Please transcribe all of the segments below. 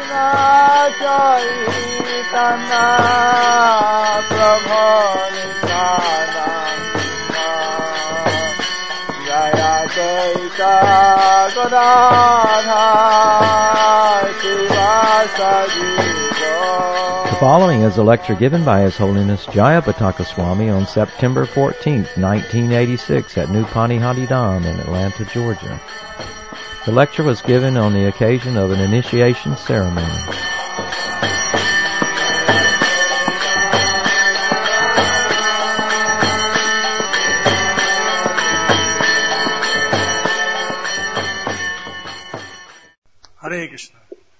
Chaitanya Prabhu Nityananda Jaya Chaita Gadadhar Sivasadi. The following is a lecture given by His Holiness Jayapataka Swami on September 14th, 1986 at New Panihati Dham in Atlanta, Georgia. The lecture was given on the occasion of an initiation ceremony. Hare Krishna.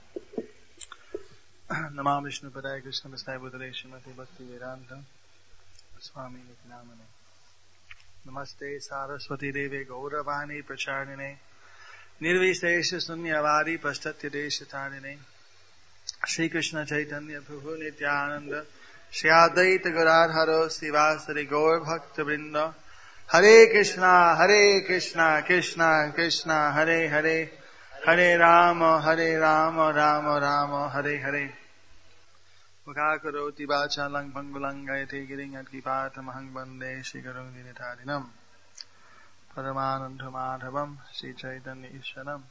Namah Vishnu Padaya Krishna Vastai Bhutale Srimati Bhakti Vedanta Swami Nityanamane. Namaste Saraswati Deve Gauravani Pracharnine Nirvisesha Sunyavari Pastatya Deshatarine Shri Krishna Chaitanya Prabhu Nityananda Shri Advaita Gadadhara Sivasari Gaur Bhakta Vrinda Hare Krishna Krishna Krishna Hare Hare Hare Rama Rama Rama Hare Hare Mukakaroti Vachalang Pangulang Gayate Giring at Kipatamahang Bande Shri Garuni Nitadinam Paramananda Madhavam Shri Chaitanya Isharam.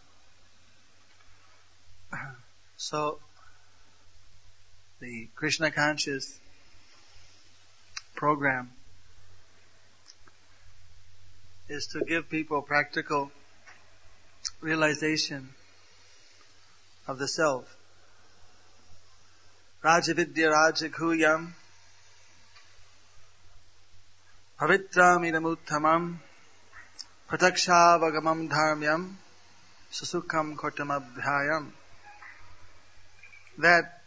So, the Krishna Conscious program is to give people practical realization of the self. Rajavidya Rajaghuyam Pavitram idamuttamam Pratakshaavagamam dharmyam Susukham kotamabhyayam. That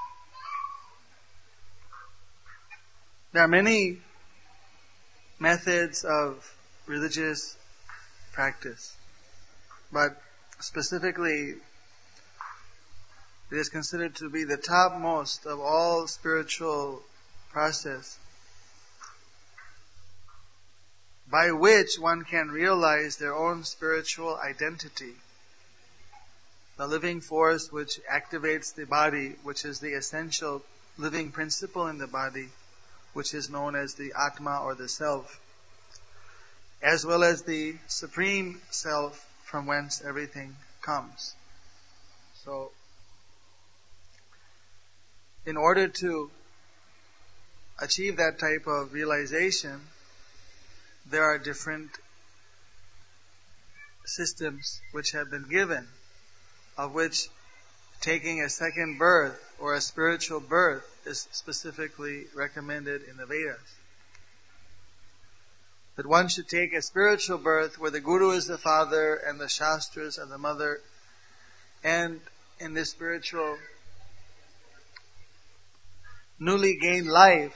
there are many methods of religious practice, but specifically it is considered to be the topmost of all spiritual process by which one can realize their own spiritual identity, the living force which activates the body, which is the essential living principle in the body, which is known as the Atma or the Self, as well as the Supreme Self from whence everything comes. So, in order to achieve that type of realization, there are different systems which have been given, of which taking a second birth or a spiritual birth is specifically recommended in the Vedas. That one should take a spiritual birth where the Guru is the father and the Shastras are the mother, and in this spiritual newly gained life,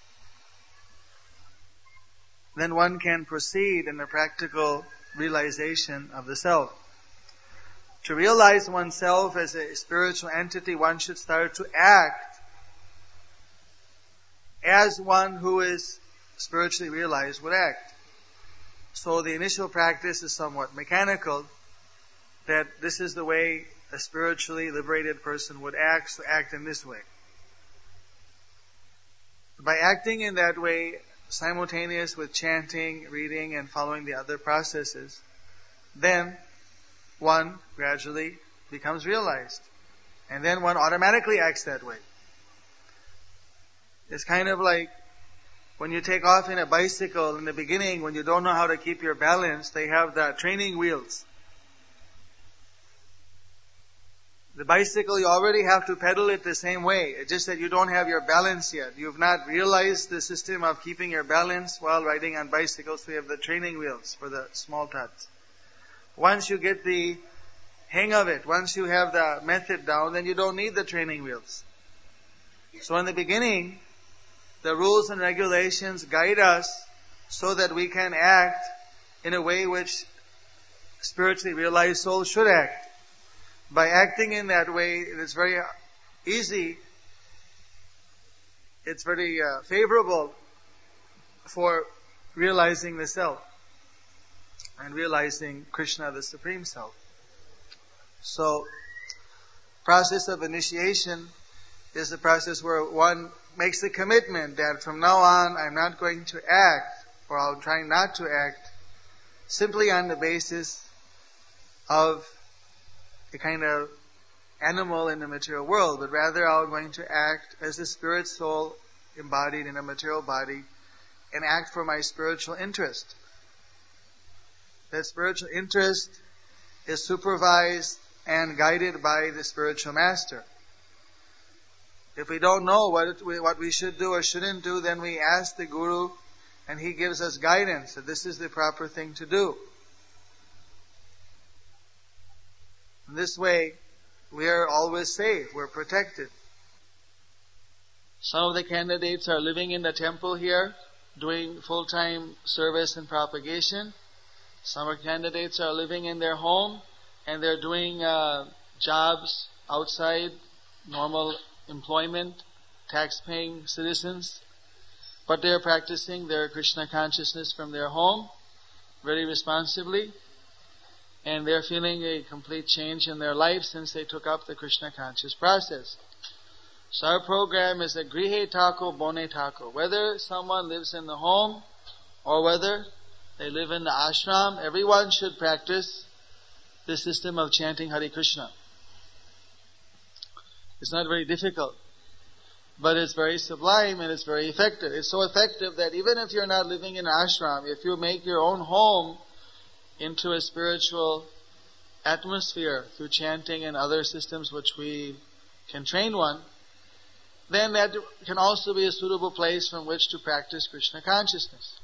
then one can proceed in the practical realization of the self. To realize oneself as a spiritual entity, one should start to act as one who is spiritually realized would act. So the initial practice is somewhat mechanical, that this is the way a spiritually liberated person would act, so act in this way. By acting in that way, simultaneous with chanting, reading, and following the other processes, then one gradually becomes realized. And then one automatically acts that way. It's kind of like when you take off in a bicycle in the beginning, when you don't know how to keep your balance, they have the training wheels. The bicycle, you already have to pedal it the same way. It's just that you don't have your balance yet. You've not realized the system of keeping your balance while riding on bicycles. So you have the training wheels for the small tots. Once you get the hang of it, once you have the method down, then you don't need the training wheels. So in the beginning, the rules and regulations guide us so that we can act in a way which spiritually realized souls should act. By acting in that way, it is very easy, it's very favorable for realizing the self and realizing Krishna, the Supreme Self. So, process of initiation is the process where one makes the commitment that from now on I'm not going to act, or I'll try not to act, simply on the basis of a kind of animal in the material world, but rather I'm going to act as a spirit soul embodied in a material body and act for my spiritual interest. That spiritual interest is supervised and guided by the spiritual master. If we don't know what we should do or shouldn't do, then we ask the Guru and he gives us guidance that this is the proper thing to do. In this way, we are always safe, we're protected. Some of the candidates are living in the temple here, doing full-time service and propagation. Some candidates are living in their home and they're doing jobs outside, normal employment, tax-paying citizens. But they're practicing their Krishna consciousness from their home very responsibly. And they're feeling a complete change in their life since they took up the Krishna conscious process. So our program is a Grihe Tako Bone Tako. Whether someone lives in the home or whether they live in the ashram, everyone should practice the system of chanting Hare Krishna. It's not very difficult, but it's very sublime and it's very effective. It's so effective that even if you're not living in an ashram, if you make your own home into a spiritual atmosphere through chanting and other systems which we can train one, then that can also be a suitable place from which to practice Krishna consciousness.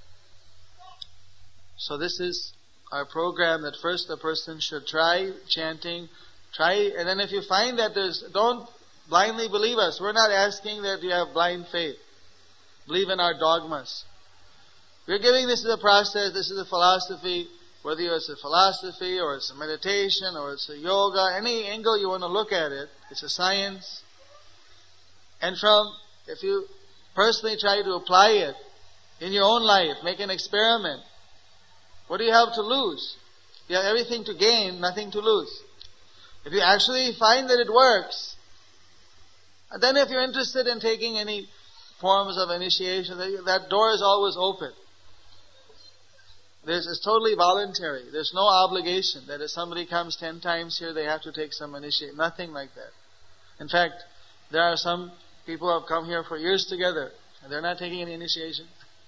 So this is our program that first a person should try chanting, and then if you find that don't blindly believe us. We're not asking that you have blind faith. Believe in our dogmas. We're giving this as a process, this is a philosophy, whether it's a philosophy or it's a meditation or it's a yoga, any angle you want to look at it, it's a science. And if you personally try to apply it in your own life, make an experiment, what do you have to lose? You have everything to gain, nothing to lose. If you actually find that it works, and then if you're interested in taking any forms of initiation, that door is always open. It's totally voluntary. There's no obligation that if somebody comes 10 times here, they have to take some initiation. Nothing like that. In fact, there are some people who have come here for years together, and they're not taking any initiation.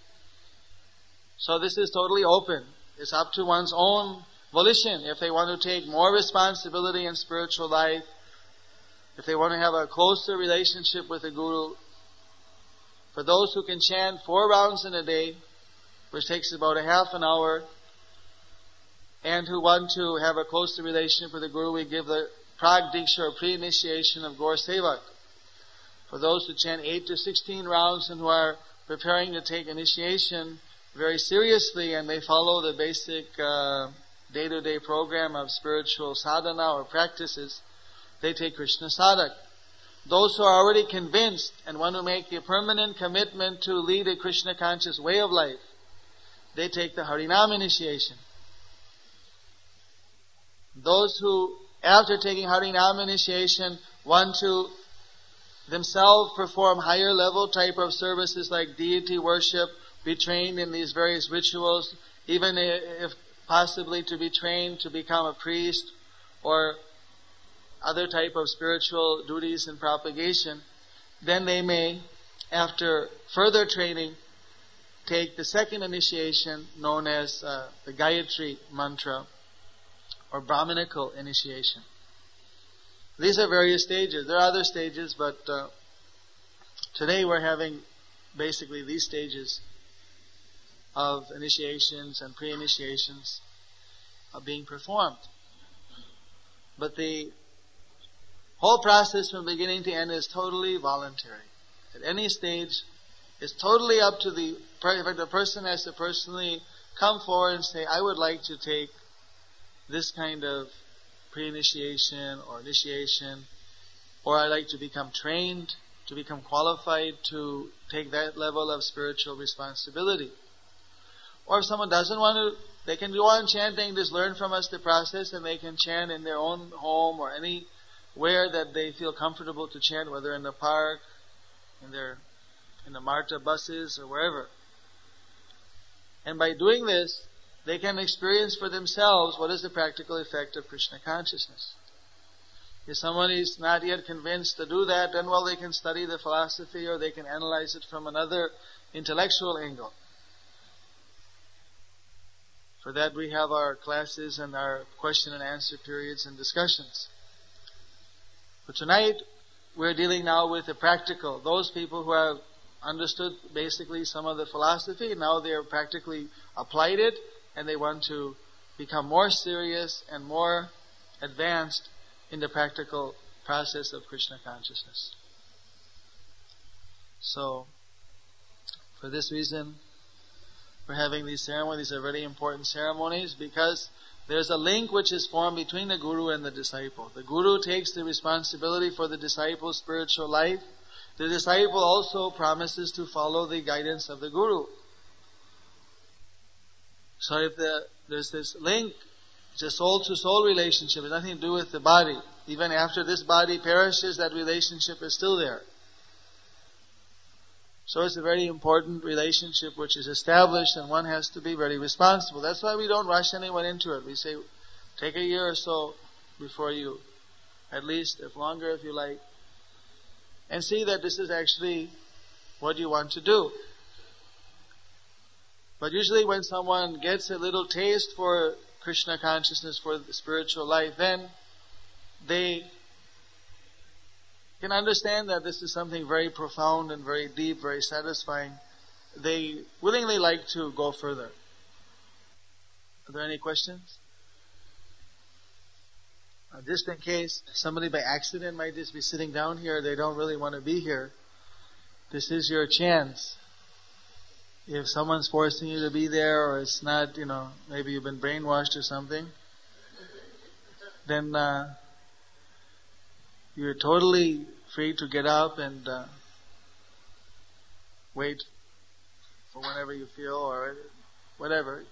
So this is totally open. It's up to one's own volition. If they want to take more responsibility in spiritual life, if they want to have a closer relationship with the Guru, for those who can chant 4 rounds in a day, which takes about a half an hour, and who want to have a closer relationship with the Guru, we give the Prag Diksha or pre-initiation of Gaur Sevak. For those who chant 8 to 16 rounds and who are preparing to take initiation very seriously and they follow the basic day-to-day program of spiritual sadhana or practices, they take Krishna Sadak. Those who are already convinced and want to make a permanent commitment to lead a Krishna conscious way of life, they take the Harinam initiation. Those who, after taking Harinam initiation, want to themselves perform higher level type of services like deity worship, be trained in these various rituals, even if possibly to be trained to become a priest or other type of spiritual duties and propagation, then they may, after further training, take the second initiation known as the Gayatri mantra or Brahminical initiation. These are various stages. There are other stages, but today we're having basically these stages of initiations and pre-initiations are being performed. But the whole process from beginning to end is totally voluntary. At any stage, it's totally up to the person has to personally come forward and say, I would like to take this kind of pre-initiation or initiation, or I'd like to become trained, to become qualified to take that level of spiritual responsibility. Or if someone doesn't want to, they can go on chanting, just learn from us the process, and they can chant in their own home or any where that they feel comfortable to chant, whether in the park, in the MARTA buses, or wherever. And by doing this, they can experience for themselves what is the practical effect of Krishna consciousness. If someone is not yet convinced to do that, then they can study the philosophy, or they can analyze it from another intellectual angle. For that we have our classes and our question and answer periods and discussions. But tonight, we're dealing now with the practical. Those people who have understood basically some of the philosophy, now they have practically applied it, and they want to become more serious and more advanced in the practical process of Krishna consciousness. So, for this reason, we're having these ceremonies. These are very important ceremonies because there's a link which is formed between the Guru and the disciple. The Guru takes the responsibility for the disciple's spiritual life. The disciple also promises to follow the guidance of the Guru. So if there's this link, it's a soul-to-soul relationship. It has nothing to do with the body. Even after this body perishes, that relationship is still there. So it's a very important relationship which is established, and one has to be very responsible. That's why we don't rush anyone into it. We say, take a year or so before you, at least, if longer if you like, and see that this is actually what you want to do. But usually when someone gets a little taste for Krishna consciousness, for the spiritual life, then they can understand that this is something very profound and very deep, very satisfying. They willingly like to go further. Are there any questions? Just in case somebody by accident might just be sitting down here, they don't really want to be here. This is your chance. If someone's forcing you to be there, or it's not, maybe you've been brainwashed or something, then you're totally free to get up and wait for whenever you feel, or whatever.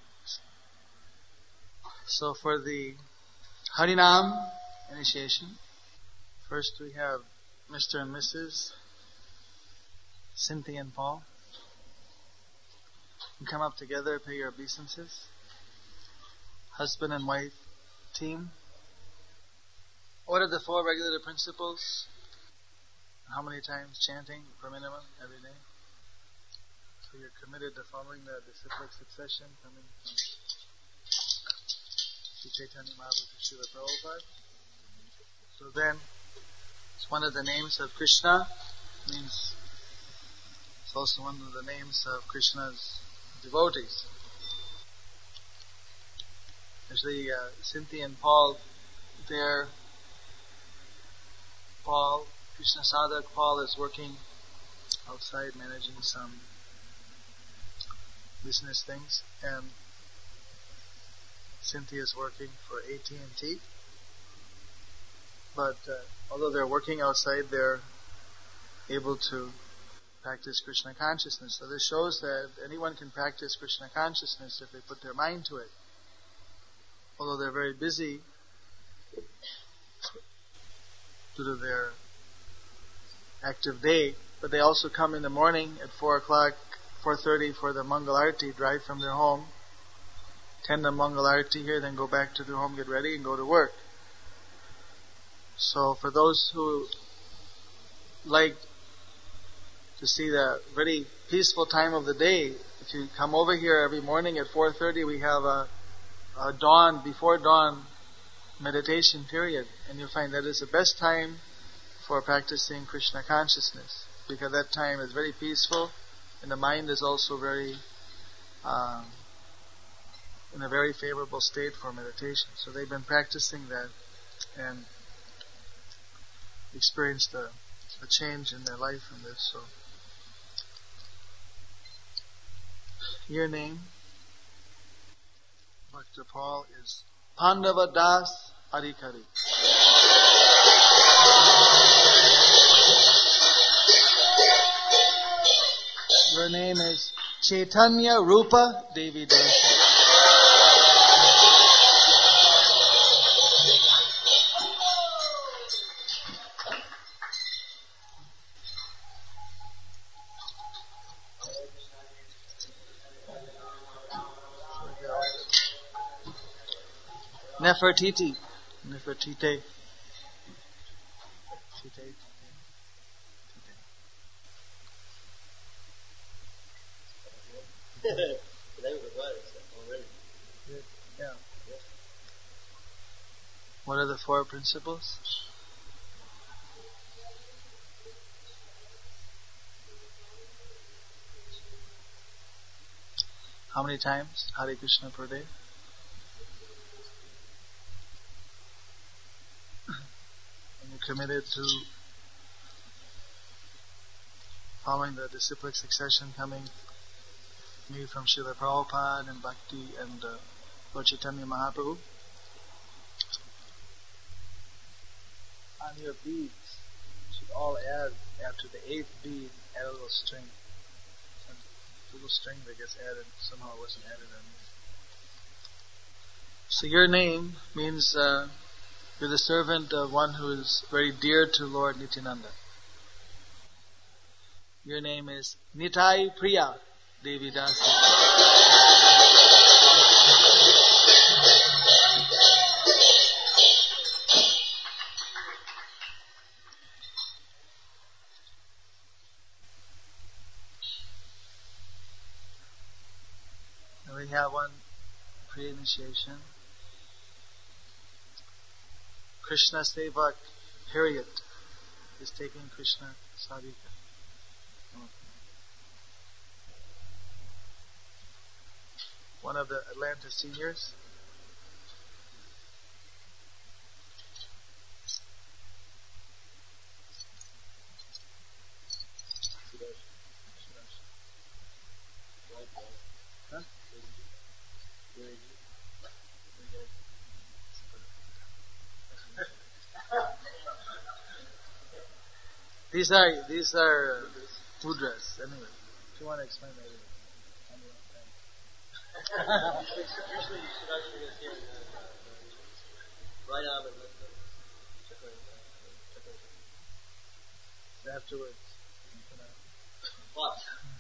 So for the Harinam initiation, first we have Mr. and Mrs. Cynthia and Paul. You come up together, pay your obeisances. Husband and wife team. What are the 4 regular principles? How many times chanting per minimum every day? So you're committed to following the disciplic succession coming from Sri Chaitanya Mahaprabhu, Srila Prabhupada. So then, it's one of the names of Krishna. Means it's also one of the names of Krishna's devotees. Actually, Cynthia and Paul, Krishna Sadhak Paul is working outside managing some business things, and Cynthia is working for AT&T. But although they're working outside, they're able to practice Krishna consciousness. So this shows that anyone can practice Krishna consciousness if they put their mind to it. Although they're very busy due to their active day, but they also come in the morning at 4:30 for the Mangal Arati, drive from their home, attend the Mangal Arati here, then go back to their home, get ready, and go to work. So for those who like to see the very peaceful time of the day, if you come over here every morning at 4:30, we have a before dawn meditation period, and you'll find that is the best time for practicing Krishna consciousness, because that time is very peaceful, and the mind is also very in a very favorable state for meditation. So they've been practicing that and experienced a change in their life from this. So your name, Dr. Paul, is Pandava Das Adhikari. Your name is Chaitanya Rupa Devi Darshan. Nefertiti. Nefertite. Yeah. What are the 4 principles? How many times Hare Krishna per day? And you're committed to following the disciplic succession coming me from Srila Prabhupada and Bhakti and Lord Chaitanya Mahaprabhu. On your beads, you should all add, after the 8th bead, add a little string. A little string that gets added, somehow it wasn't added on. So your name means you're the servant of one who is very dear to Lord Nityananda. Your name is Nitai Priya Devi Dasi. And we have one pre-initiation. Krishna Sevak Harriet is taking Krishna Sadhika. One of the Atlanta seniors. Huh? These are mudras. Anyway, if you want to explain that. Usually Sudashri is here right arm and left arm. Afterwards. What?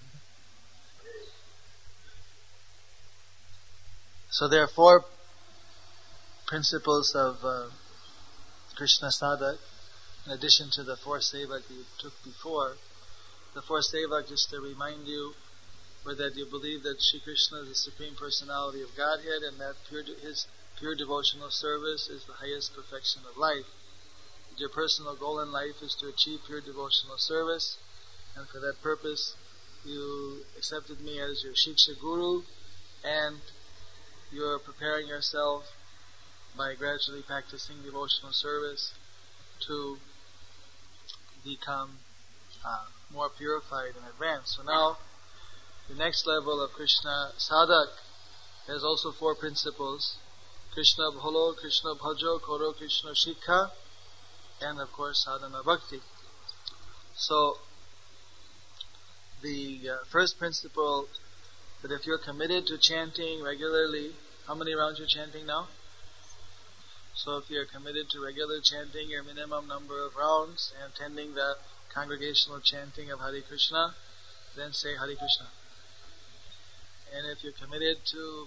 So there are 4 principles of Krishna Sadhak, in addition to the 4 sevak you took before. The 4 sevak, just to remind you, or that you believe that Shri Krishna is the Supreme Personality of Godhead and that his pure devotional service is the highest perfection of life. Your personal goal in life is to achieve pure devotional service, and for that purpose you accepted me as your Shiksha Guru, and you're preparing yourself by gradually practicing devotional service to become more purified and advanced. So now, the next level of Krishna Sadhak has also 4 principles. Krishna Bholo, Krishna Bhajo, Koro Krishna Shikha, and of course Sadhana Bhakti. So, the first principle, that if you're committed to chanting regularly, how many rounds you're chanting now? So if you're committed to regular chanting, your minimum number of rounds, and attending the congregational chanting of Hare Krishna, then say Hare Krishna. And if you're committed to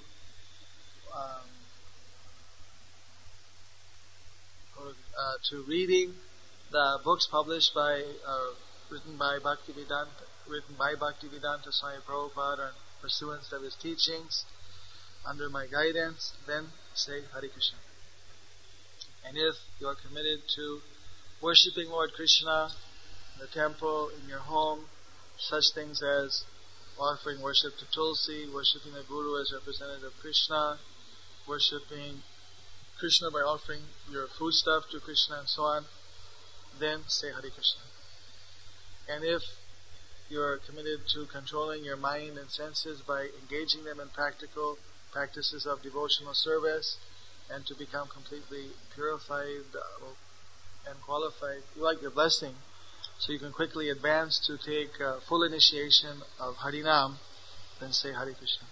reading the books published by, written by Bhaktivedanta Swami Prabhupada and pursuance of his teachings, under my guidance, then say Hare Krishna. And if you are committed to worshipping Lord Krishna in the temple, in your home, such things as offering worship to Tulsi, worshipping the Guru as representative of Krishna, worshipping Krishna by offering your foodstuff to Krishna and so on, then say Hare Krishna. And if you're committed to controlling your mind and senses by engaging them in practical practices of devotional service, and to become completely purified and qualified, you like your blessing, so you can quickly advance to take full initiation of Harinam, then say Hare Krishna.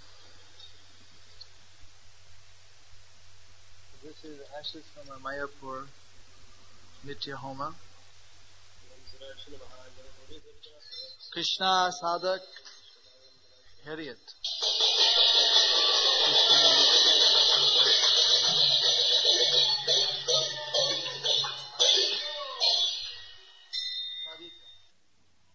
This is ashes from our Mayapur Nitya Homa. Krishna Sadhak Harriet.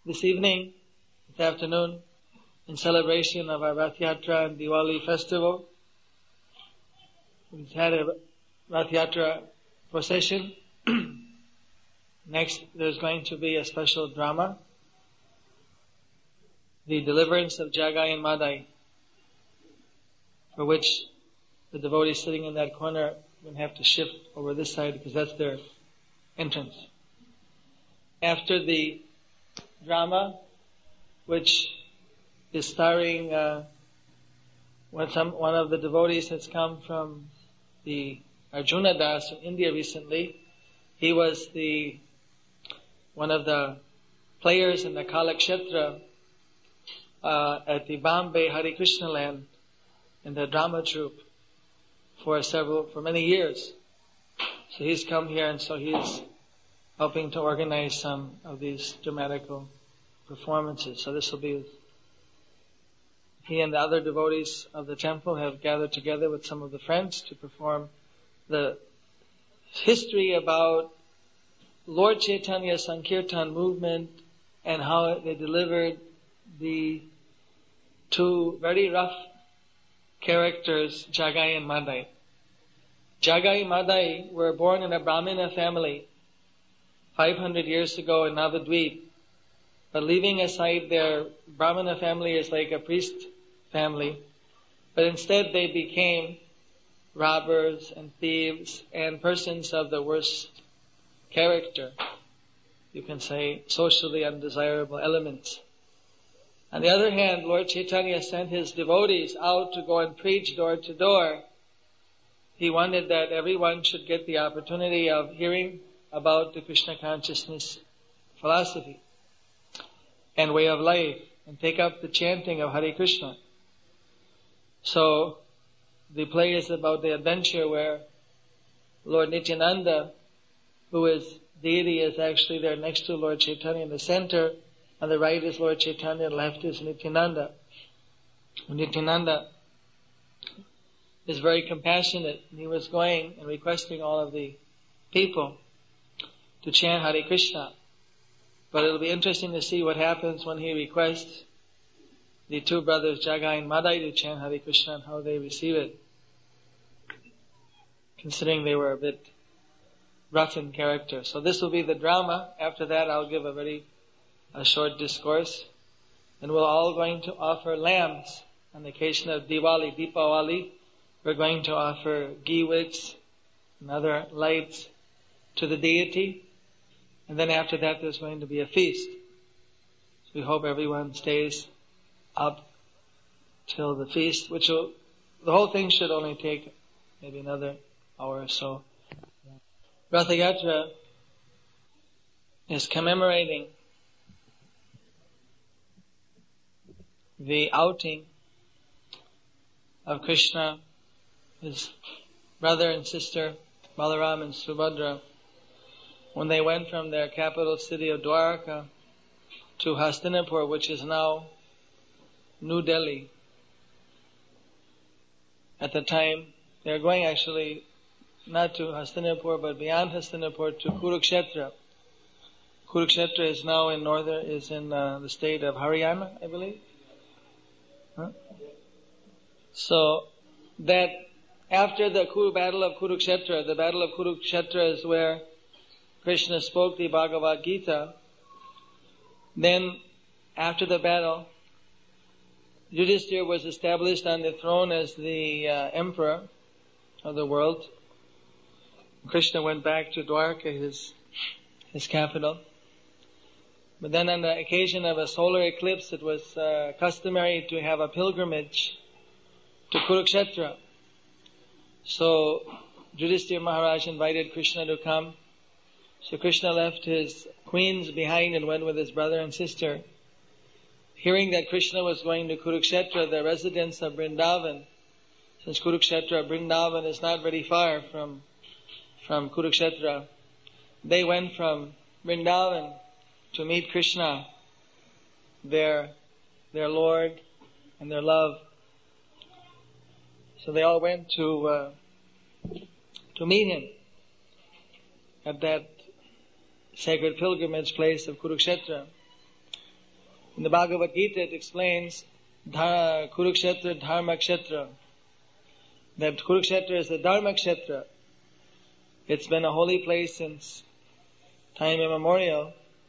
this evening, this afternoon, in celebration of our Rath Yatra and Diwali festival. We've had a Rath Yatra procession. Next, there's going to be a special drama, the deliverance of Jagai and Madai, for which the devotees sitting in that corner will have to shift over this side because that's their entrance. After the drama, which is starring one of the devotees has come from the Arjuna Das from India recently. He was one of the players in the Kalakshetra at the Bombay Hare Krishna land in the drama troupe for many years. So he's come here, and so he's helping to organize some of these dramatical performances. So this will be, he and the other devotees of the temple have gathered together with some of the friends to perform the history about Lord Chaitanya Sankirtan movement and how they delivered the two very rough characters, Jagai and Madai. Jagai and Madai were born in a Brahmana family 500 years ago in Navadvip. But leaving aside their Brahmana family as like a priest family, but instead they became robbers and thieves and persons of the worst character. You can say socially undesirable elements. On the other hand, Lord Chaitanya sent his devotees out to go and preach door to door. He wanted that everyone should get the opportunity of hearing about the Krishna consciousness philosophy and way of life, and take up the chanting of Hare Krishna. So, the play is about the adventure where Lord Nityananda, who is deity, is actually there next to Lord Chaitanya in the center. On the right is Lord Chaitanya, on the left is Nityananda. Nityananda is very compassionate, and he was going and requesting all of the people to chant Hare Krishna. But it'll be interesting to see what happens when he requests the two brothers, Jagai and Madai, to chant Hare Krishna and how they receive it, considering they were a bit rough in character. So this will be the drama. After that, I'll give a short discourse. And we're all going to offer lamps on the occasion of Diwali, Deepawali. We're going to offer ghee wicks and other lights to the deity. And then after that, there's going to be a feast. So we hope everyone stays up till the feast, the whole thing should only take maybe another hour or so. Rath Yatra is commemorating the outing of Krishna, his brother and sister, Balaram and Subhadra, when they went from their capital city of Dwarka to Hastinapur, which is now New Delhi. At the time, they were going actually not to Hastinapur, but beyond Hastinapur to Kurukshetra. Kurukshetra is now in the state of Haryana, I believe. So that after the battle of Kurukshetra, the battle of Kurukshetra is where Krishna spoke the Bhagavad Gita. Then after the battle, Yudhishthira was established on the throne as the emperor of the world. Krishna went back to Dwarka, his capital. But then on the occasion of a solar eclipse, it was customary to have a pilgrimage to Kurukshetra. So Yudhishthira Maharaj invited Krishna to come. So Krishna left his queens behind and went with his brother and sister. Hearing that Krishna was going to Kurukshetra, the residents of Vrindavan, since Kurukshetra, Vrindavan is not very far from Kurukshetra, they went from Vrindavan to meet Krishna, their Lord and their love. So they all went to meet him at that sacred pilgrimage place of Kurukshetra. In the Bhagavad Gita it explains Kurukshetra Dharma Kshetra. That Kurukshetra is the Dharma Kshetra. It's been a holy place since time immemorial.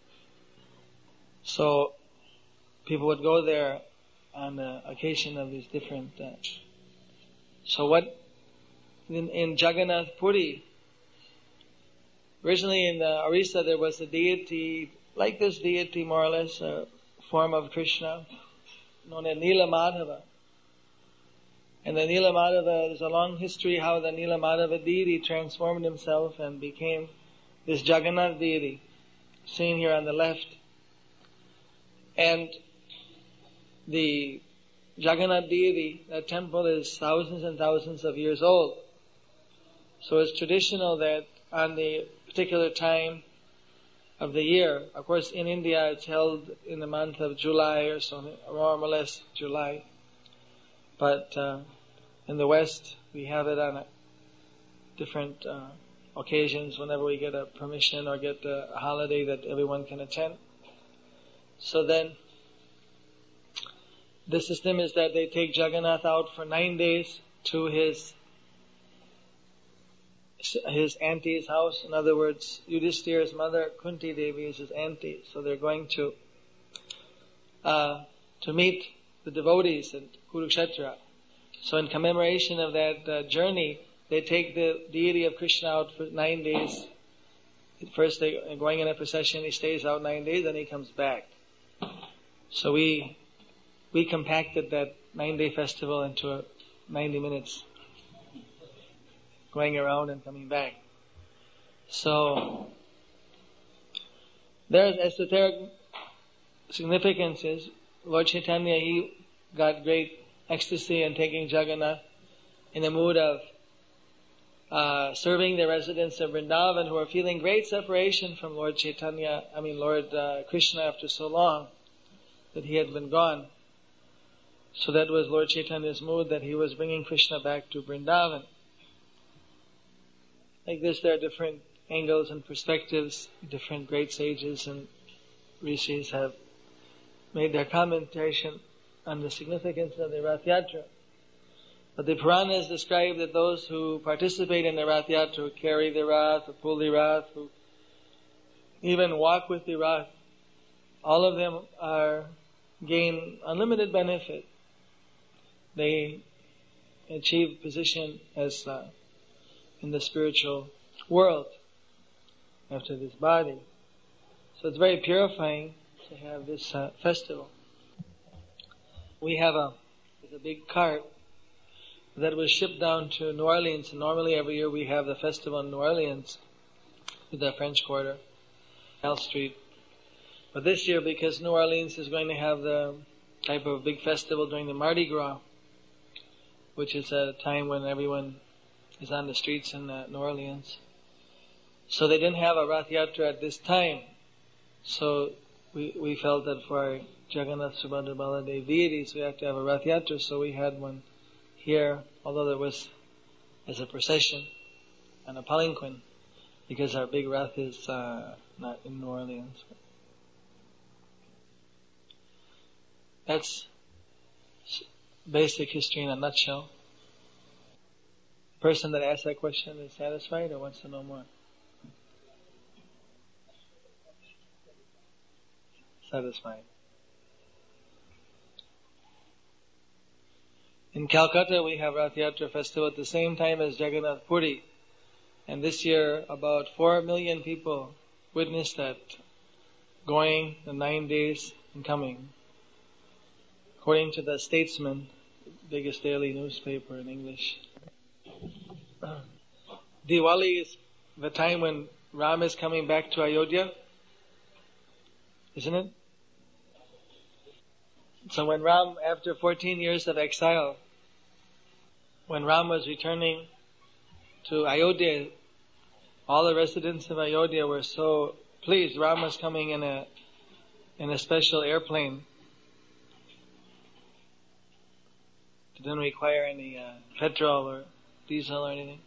So people would go there on the occasion of these different. So what in Jagannath Puri, originally in Orissa there was a deity like this deity, more or less a form of Krishna, known as Nila Madhava. And the Nila Madhava, there's a long history how the Nila Madhava deity transformed himself and became this Jagannath deity, seen here on the left. And the Jagannath deity, that temple is thousands and thousands of years old. So it's traditional that on the particular time of the year, of course in India it's held in the month of July or so, more or less July. But in the West we have it on different occasions whenever we get a permission or get a holiday that everyone can attend. So then the system is that they take Jagannath out for 9 days to his auntie's house. In other words, Yudhishthira's mother, Kunti Devi, is his auntie. So they're going to meet the devotees at Kurukshetra. So in commemoration of that journey, they take the deity of Krishna out for 9 days. First they're going in a procession, he stays out 9 days, then he comes back. So we compacted that 9-day festival into 90 minutes. Going around and coming back. So there's esoteric significances. Lord Chaitanya, he got great ecstasy in taking Jagannath in the mood of serving the residents of Vrindavan who are feeling great separation from Lord Krishna after so long that he had been gone. So that was Lord Chaitanya's mood, that he was bringing Krishna back to Vrindavan. Like this, there are different angles and perspectives. Different great sages and rishis have made their commentation on the significance of the Rath Yatra. But the Puranas describe that those who participate in the Rath Yatra, who carry the Rath, who pull the Rath, who even walk with the Rath, all of them gain unlimited benefit. They achieve position as in the spiritual world after this body. So it's very purifying to have this festival. We have a big cart that was shipped down to New Orleans. And normally every year we have the festival in New Orleans with the French Quarter, L Street. But this year, because New Orleans is going to have the type of big festival during the Mardi Gras, which is a time when everyone is on the streets in New Orleans. So they didn't have a Rath Yatra at this time. So we felt that for our Jagannath, Subhadra, Baladev deities, we have to have a Rath Yatra. So we had one here, although there was as a procession and a palanquin, because our big Rath is not in New Orleans. That's basic history in a nutshell. The person that asked that question is satisfied or wants to know more? Satisfied. In Calcutta we have Rath Yatra festival at the same time as Jagannath Puri. And this year about 4 million people witnessed that, going the 9 days and coming. According to the Statesman, biggest daily newspaper in English. Diwali is the time when Ram is coming back to Ayodhya, isn't it? So when Ram, after 14 years of exile, when Ram was returning to Ayodhya, all the residents of Ayodhya were so pleased. Ram was coming in a special airplane. It didn't require any petrol or diesel or anything.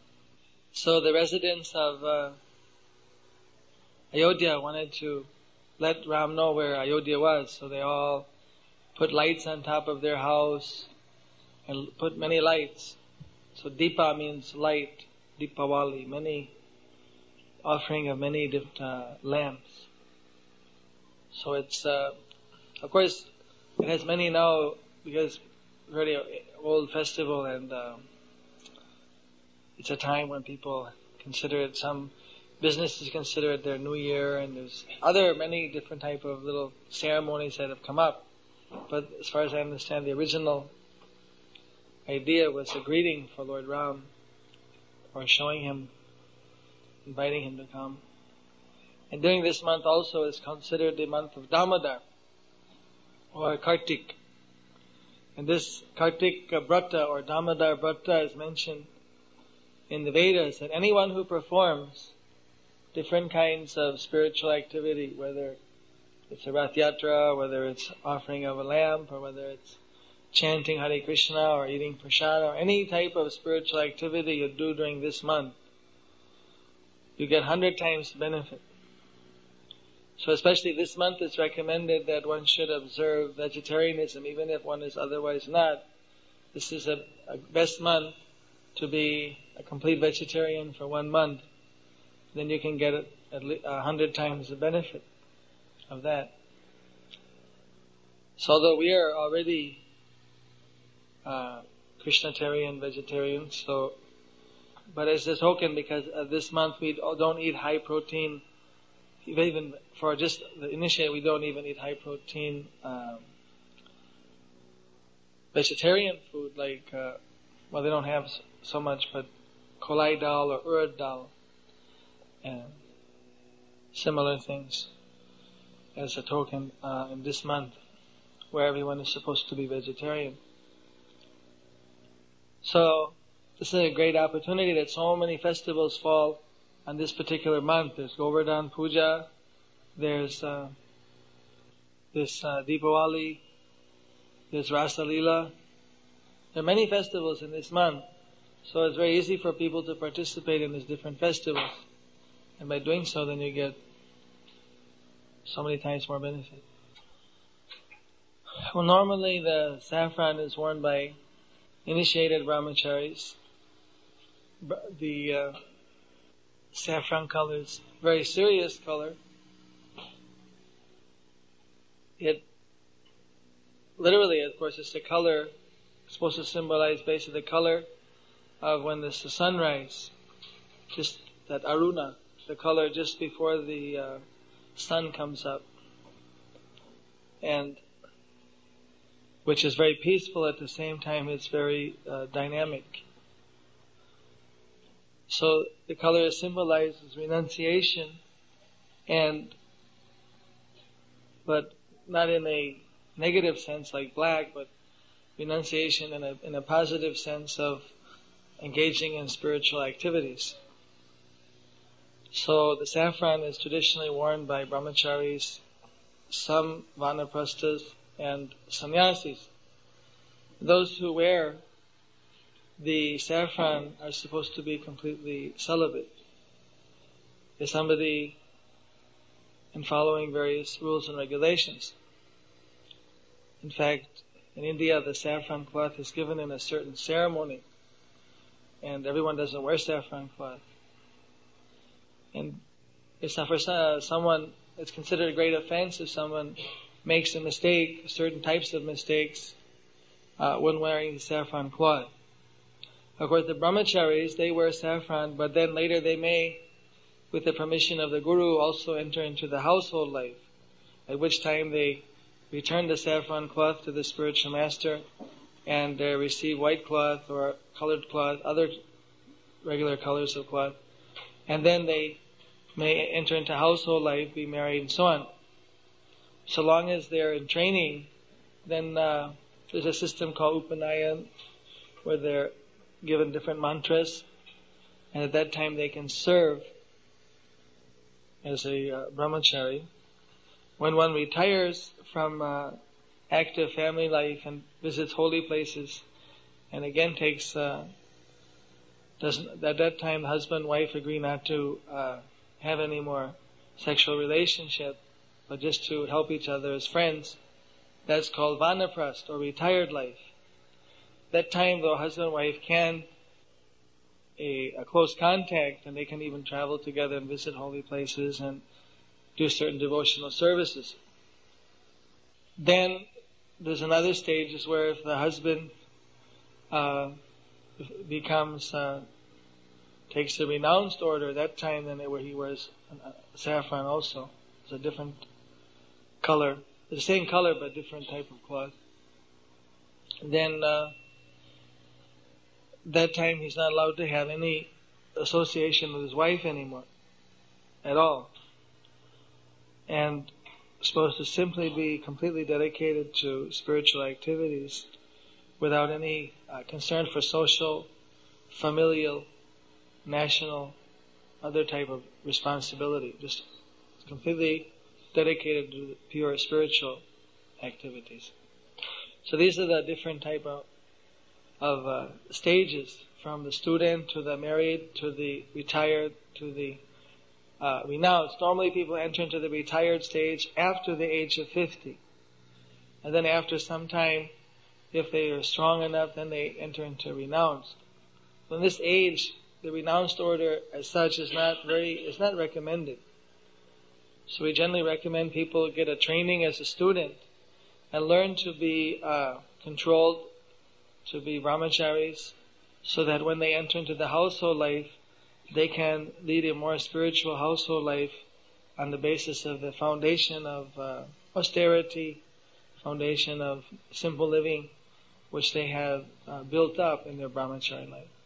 So the residents of Ayodhya wanted to let Ram know where Ayodhya was. So they all put lights on top of their house and put many lights. So Deepa means light, Deepawali, many offering of many different lamps. So it's, of course, it has many now because very old festival, and it's a time when people consider it, some businesses consider it their new year, and there's many different type of little ceremonies that have come up. But as far as I understand, the original idea was a greeting for Lord Ram, or showing him, inviting him to come. And during this month also is considered the month of Damodar, or Kartik. And this Kartik Brata or Damodar Brata is mentioned in the Vedas, that anyone who performs different kinds of spiritual activity, whether it's a Rath Yatra, whether it's offering of a lamp, or whether it's chanting Hare Krishna, or eating prasada, or any type of spiritual activity you do during this month, you get 100 times benefit. So especially this month, it's recommended that one should observe vegetarianism, even if one is otherwise not. This is a best month to be a complete vegetarian for 1 month. Then you can get at least 100 times the benefit of that. So although we are already Krishnatarian, vegetarians, but as a token, because this month we don't eat high protein. Even for just the initiate, we don't even eat high protein vegetarian food like, they don't have so much, but kolai dal or urad dal and similar things as a token in this month where everyone is supposed to be vegetarian. So this is a great opportunity that so many festivals fall on this particular month. There's Govardhan Puja, there's this Deepawali, there's Rasa Leela. There are many festivals in this month, so it's very easy for people to participate in these different festivals. And by doing so, then you get so many times more benefit. Well, normally the saffron is worn by initiated brahmacharis. The saffron color is a very serious color. It literally, of course, it's the color supposed to symbolize basically the color of when it's the sunrise, just that aruna, the color just before the sun comes up, and which is very peaceful at the same time. It's very dynamic. So the color symbolizes renunciation, but not in a negative sense like black, but renunciation in a positive sense of engaging in spiritual activities. So the saffron is traditionally worn by brahmacharis, some vanaprasthas, and sannyasis. Those who wear the saffron are supposed to be completely celibate. If somebody, in following various rules and regulations. In fact, in India, the saffron cloth is given in a certain ceremony, and everyone doesn't wear saffron cloth. And it's not for someone, it's considered a great offense if someone makes a mistake, certain types of mistakes, when wearing the saffron cloth. Of course, the brahmacharis, they wear saffron, but then later they may, with the permission of the guru, also enter into the household life, at which time they return the saffron cloth to the spiritual master, and they receive white cloth or colored cloth, other regular colors of cloth, and then they may enter into household life, be married, and so on. So long as they're in training, then there's a system called Upanayan, where they're given different mantras, and at that time they can serve as a brahmachari. When one retires from active family life and visits holy places, and again takes, at that time husband and wife agree not to have any more sexual relationship, but just to help each other as friends. That's called vanaprastha, or retired life. That time, though, husband and wife can a close contact, and they can even travel together and visit holy places and do certain devotional services. Then there's another stage is where if the husband takes the renounced order, that time then where he wears saffron also. It's a different color. The same color but different type of cloth. Then that time he's not allowed to have any association with his wife anymore at all. And supposed to simply be completely dedicated to spiritual activities without any concern for social, familial, national, other type of responsibility. Just completely dedicated to pure spiritual activities. So these are the different type of stages, from the student to the married to the retired to the renounced. Normally people enter into the retired stage after the age of 50. And then after some time, if they are strong enough, then they enter into renounced. In this age, the renounced order as such is not recommended. So we generally recommend people get a training as a student and learn to be controlled, to be brahmacharis, so that when they enter into the household life, they can lead a more spiritual household life on the basis of the foundation of austerity, foundation of simple living, which they have built up in their brahmachari life.